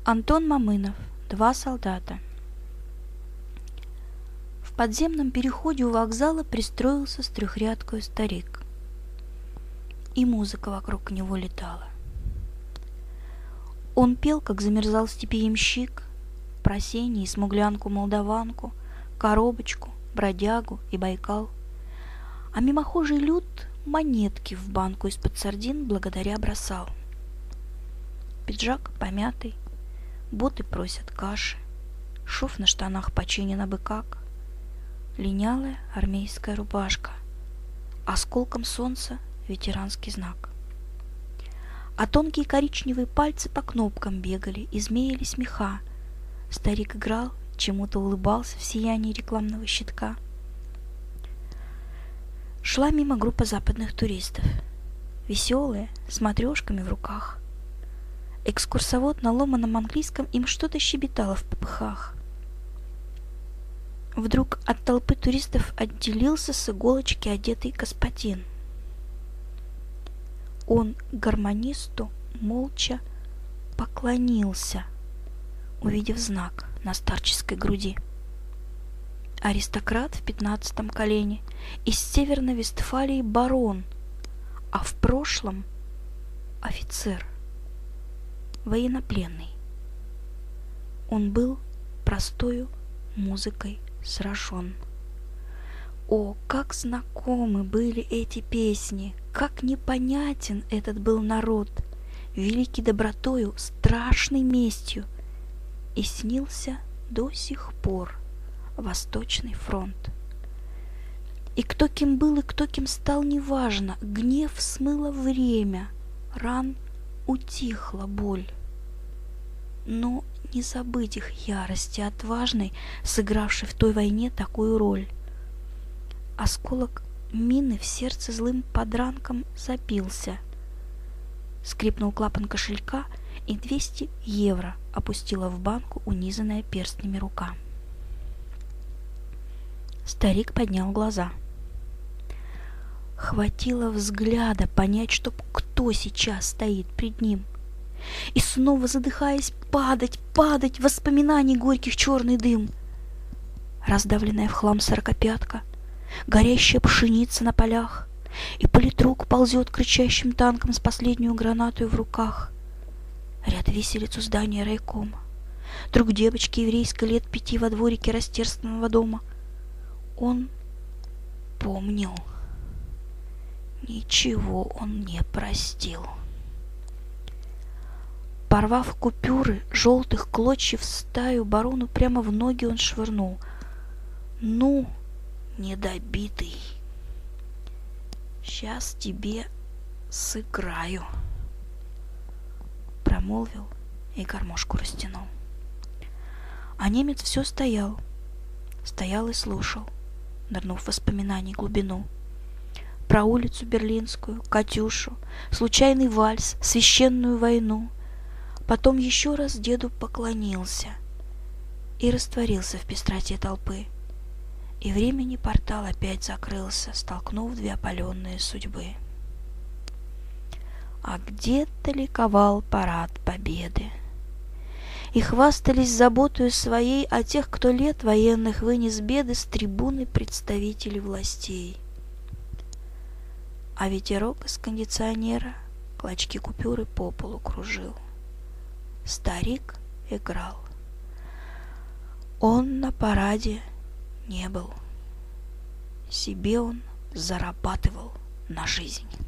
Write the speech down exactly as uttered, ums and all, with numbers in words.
Антон Мамынов. Два солдата. В подземном переходе у вокзала пристроился с трехрядкою старик. И музыка вокруг него летала. Он пел, как замерзал в степи ямщик, про сени и смуглянку-молдаванку, коробочку, бродягу и Байкал. А мимохожий люд монетки в банку из-под сардин благодаря бросал. Пиджак помятый, боты просят каши, шов на штанах починен абы как, линялая армейская рубашка, осколком солнца ветеранский знак. А тонкие коричневые пальцы по кнопкам бегали и змеились меха. Старик играл, чему-то улыбался в сиянии рекламного щитка. Шла мимо группа западных туристов, веселая, с матрешками в руках. Экскурсовод на ломаном английском им что-то щебетало в попыхах. Вдруг от толпы туристов отделился с иголочки одетый господин. Он гармонисту молча поклонился, увидев знак на старческой груди. Аристократ в пятнадцатом колене, из Северной Вестфалии барон, а в прошлом офицер, военнопленный. Он был простою музыкой сражен. О, как знакомы были эти песни, как непонятен этот был народ, великий добротою, страшной местью, и снился до сих пор Восточный фронт. И кто кем был, и кто кем стал, неважно, гнев смыло время, ран утихла боль. Но не забыть их ярости отважной, сыгравшей в той войне такую роль. Осколок мины в сердце злым подранком забился. Скрипнул клапан кошелька, и двести евро опустила в банку унизанная перстнями рука. Старик поднял глаза. Хватило взгляда понять, чтоб кто сейчас стоит пред ним. И снова, задыхаясь, падать, падать в воспоминаний горьких черный дым. Раздавленная в хлам сорокопятка, горящая пшеница на полях, и политрук ползет кричащим танком с последнюю гранатою в руках. Ряд виселиц у здания райкома, друг девочки еврейской лет пяти во дворике растерзанного дома. Он помнил. Ничего он не простил. Порвав купюры желтых клочьев стаю, барону прямо в ноги он швырнул. Ну, недобитый, сейчас тебе сыграю, промолвил и гармошку растянул. А немец все стоял, стоял и слушал, нырнув в воспоминаний глубину. Про улицу Берлинскую, Катюшу, случайный вальс, священную войну. Потом еще раз деду поклонился и растворился в пестроте толпы. И времени портал опять закрылся, столкнув две опаленные судьбы. А где-то ликовал парад победы, и хвастались заботою своей о тех, кто лет военных вынес беды с трибуны представителей властей. А ветерок из кондиционера клочки купюры по полу кружил. Старик играл. Он на параде не был. Себе он зарабатывал на жизнь.